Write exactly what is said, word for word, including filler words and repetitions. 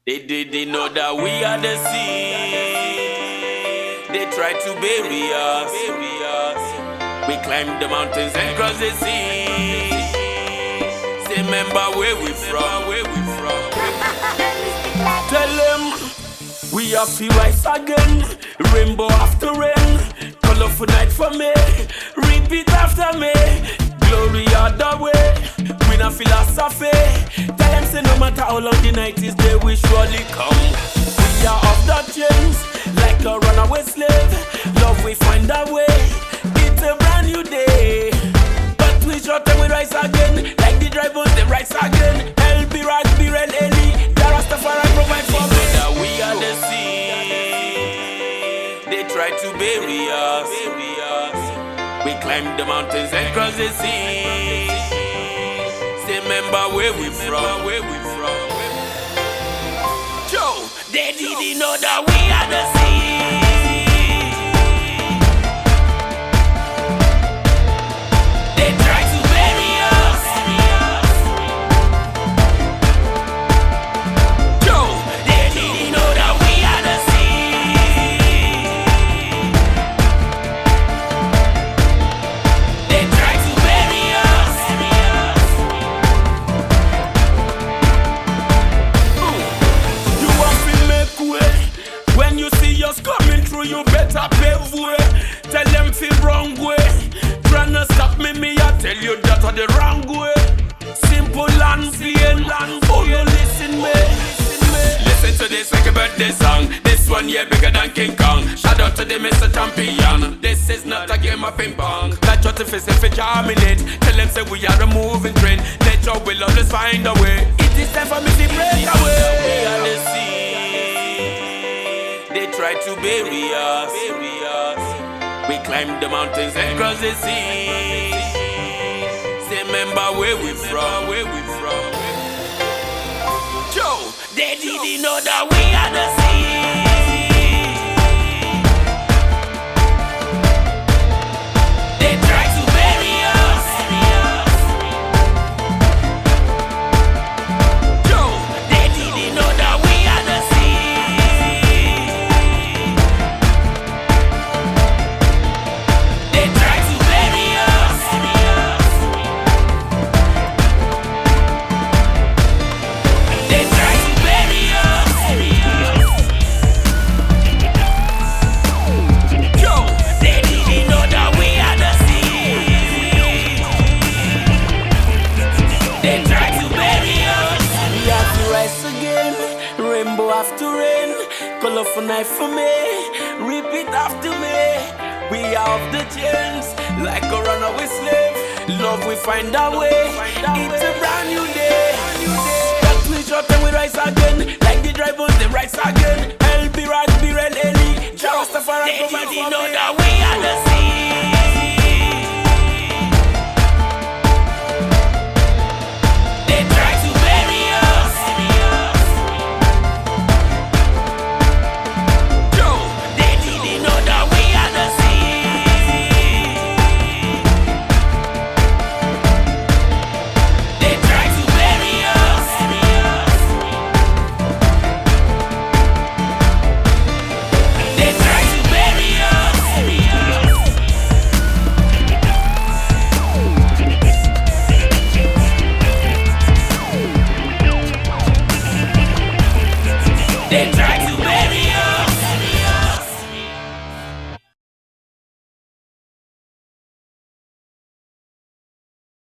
They didn't know that we are the sea. They tried to bury us. We climbed the mountains and crossed the sea. Say, remember where we from? Where we from? Tell them we are feel rise again. Rainbow after rain, colorful night for me. Repeat after me. Glory other way. We not philosophy. Tell them say no matter how long the night is, they will surely come. We are off the chains like a runaway slave. Love we find our way. It's a brand new day. But we short and we rise again. Like the drivers they rise again. L B Rugby and Ellie. The Rastafari provide for me. That we are the sea. They try to bury us. We climbed the mountains and crossed the sea. Say, remember where we from? Where we from? Joe, they didn't know that we are the sea. They tried to bury us. Joe, they didn't know that we are the sea. They tried to bury us. You want to make way. When you see us coming through, you better pave way. Tell them feel wrong way. Trying to stop me, me I tell you that are the wrong way. Simple and plain. Oh, you listen me. Listen to this like a birthday song. This one yeah bigger than King Kong. Shout out to the Mister Champion. This is not a game of ping pong. That's what if it's if it's it. Tell them say we are a moving train. Nature will always find a way. It is time for me to break away. We are the sea. They try to bury us. We climbed the mountains and crossed the sea. Say, remember where we from? Where we from? Joe, they didn't know that we are the sea. They tried to bury us. Joe, they didn't know that we are the sea. They tried to bury us. They tried to bury us. Yo, they didn't know that we are the sea. They tried to bury us. We have to rise again. Rainbow after rain, colorful night for me. Repeat after me. We are off the chains like a runaway slave. Love we find our way. It's a brand new day. But we short and we rise again. Like the drivers they rise again. L B Rugby and Ellie. The Rastafari provide for me. They didn't know that we are the sea. They tried to bury us. Joe, they didn't know that we are the sea. They tried to bury us. They tried to bury us. They tried